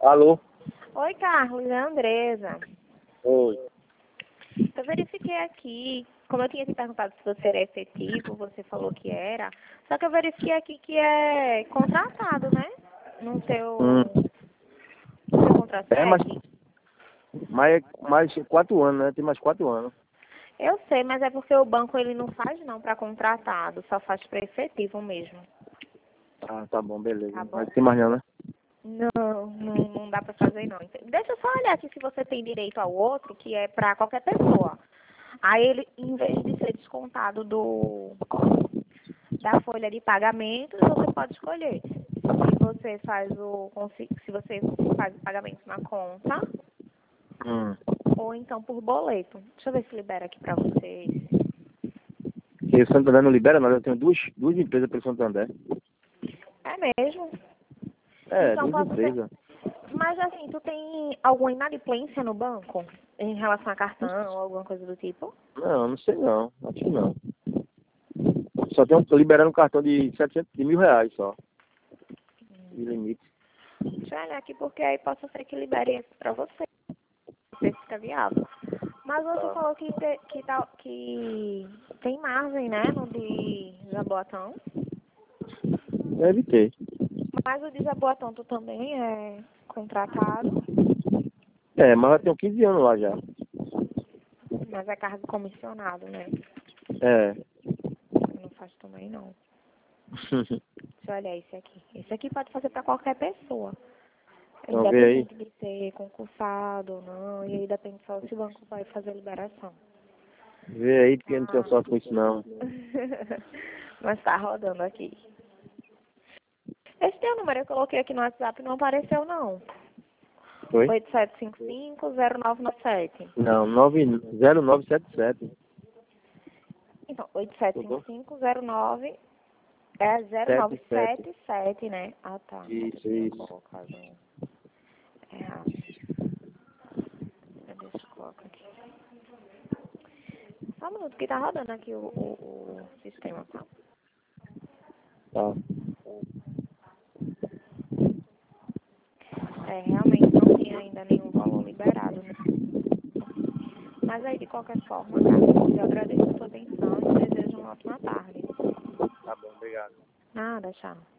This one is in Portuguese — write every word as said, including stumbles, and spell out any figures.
Alô? Oi, Carlos, é a Andresa. Oi. Eu verifiquei aqui, como eu tinha te perguntado se você era efetivo, você falou que era, só que eu verifiquei aqui que é contratado, né? No seu, Hum. no seu contrato. É, mas, mais, mais quatro anos, né? Tem mais quatro anos. Eu sei, mas é porque o banco ele não faz não para contratado, só faz para efetivo mesmo. Ah, tá bom, beleza. Tá bom? Mas tem mais não, né? Não, não, não dá para fazer não. Deixa eu só olhar aqui se você tem direito ao outro, que é para qualquer pessoa. Aí ele, em vez de ser descontado do da folha de pagamento, você pode escolher se você faz o se você faz o pagamento na conta Hum. ou então por boleto. Deixa eu ver se libera aqui para vocês. E o Santander não libera nada, eu tenho duas, duas empresas pelo Santander. É mesmo? É, Então duas posso ser. empresas. Mas assim, tu tem alguma inadimplência no banco em relação a cartão ou alguma coisa do tipo? Não, não sei não. Acho que não. Só tem um, tô liberando um cartão de setecentos, de mil reais só. De limite. Deixa eu olhar aqui porque aí possa ser que libere esse pra você. Ver se fica viável. Mas você Tá. falou que, te, que, tá, que tem margem, né, no de Jaboatão. Deve ter. Mas o de Jaboatão tu também é contratado, É, mas eu tenho quinze anos lá já. mas é cargo comissionado, né? É. Não faz também não. Deixa eu olhar esse aqui. Esse aqui pode fazer pra qualquer pessoa. Então vê aí. Independente de ser concursado ou não, e aí depende só se o banco vai fazer a liberação. Vê aí, porque eu não tenho Ah. sorte com isso não. Mas tá rodando aqui. Esse teu número eu coloquei aqui no WhatsApp e não apareceu não. Foi? oito sete cinco cinco, zero nove nove sete. Não, nove zero nove sete sete. Então, oito sete cinco cinco, zero nove é zero nove Sete, sete. sete sete, né? Ah, tá. Isso, Eu tinha isso. colocado errado. Deixa eu colocar aqui. Só um minuto que tá rodando aqui o, o, o sistema, tá? Tá. É, realmente não tem ainda nenhum valor liberado, né? Mas aí, de qualquer forma, Carlos, eu agradeço a sua atenção e desejo uma ótima tarde. Tá bom, obrigado. Nada, tchau.